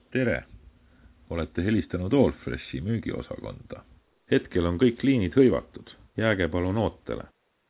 Tere! Olete helistanud Allfreshi müügiosakonda. Hetkel on kõik liinid hõivatud. Jääge palun ootele.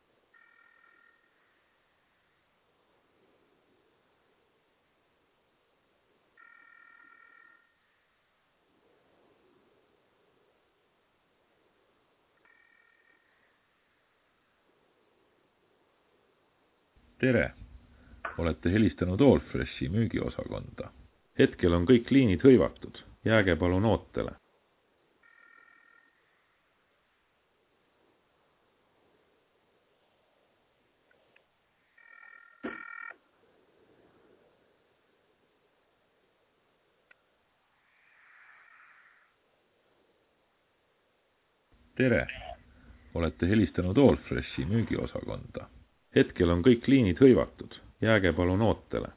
Tere! Olete helistanud Allfreshi müügiosakonda. Hetkel on kõik liinid hõivatud. Jääge palun ootele. Tere! Olete helistanud Allfreshi müügiosakonda. Hetkel on kõik liinid hõivatud. Jääge palun ootele.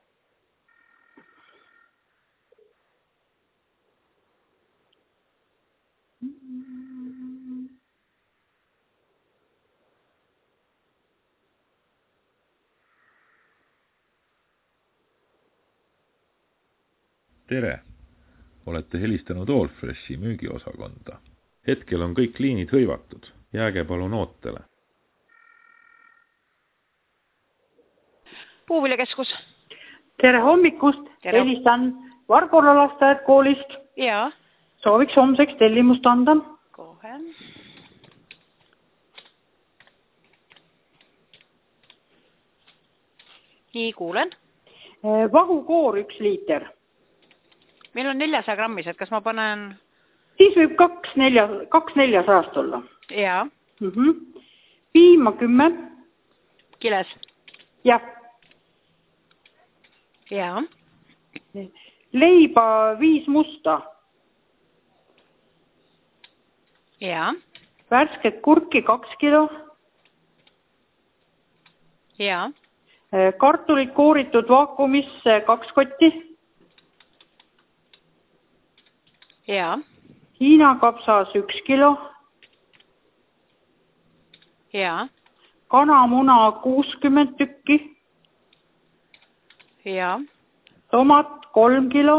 Tere! Olete helistanud Allfreshi müügiosakonda. Hetkel on kõik liinid hõivatud. Jääge palun ootele. Puuviljakeskus. Tere hommikust! Tere. Helistan Vargola lasteaedkoolist. Jaa. Sooviks homseks tellimust anda. Kohe. Nii, kuulen. Vahukoor 1 liiter. Meil on 400 grammised, kas ma panen... Siis võib 2 400 olla. Jaa. Piima 10. Kiles. Jah. Jaa. Leiba 5 musta. Jaa. Värsket kurki 2 kilo. Jaa. Kartulit kooritud vaakumisse 2 kotti. Jaa. Hiina kapsas 1 kilo. Jaa. Kanamuna 60 tükki. Jaa. Tomat 3 kilo.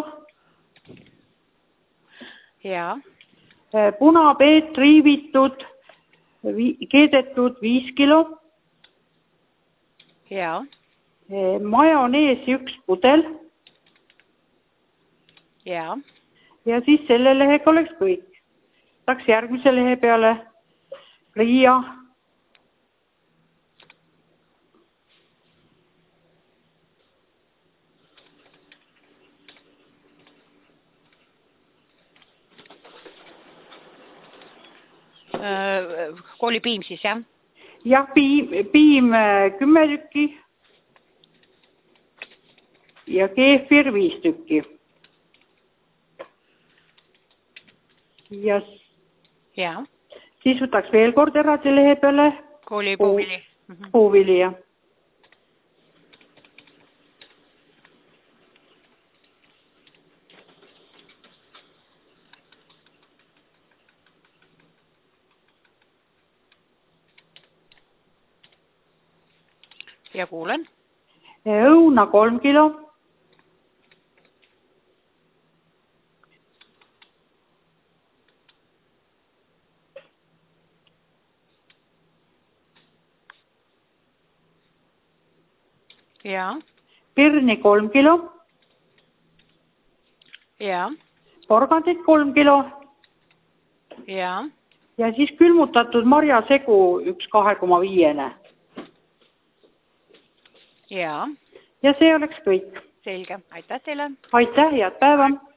Jaa. Punapeet riivitud, keedetud 5 kilo. Jaa. Majoneesi 1 pudel. Jaa. Ja siis selle lehega oleks kõik. Läks järgmise lehe peale. Riia. Koolipiim siis, jah? Jah, piim 10 tükki. Ja keefir 5 tükki. Ja Jaa. siis võtaks veel kord eraldi lehe peale. Kooli puuvili. Puuvili, jah. Ja kuulen. Õuna 3 kilo. Jaa. Pirni 3 kilo. Jaa. Porgandit 3 kilo. Jaa. Ja siis külmutatud marjasegu 1 2,5. Jaa. Ja see oleks kõik. Selge. Aitäh teile. Aitäh, head päeva.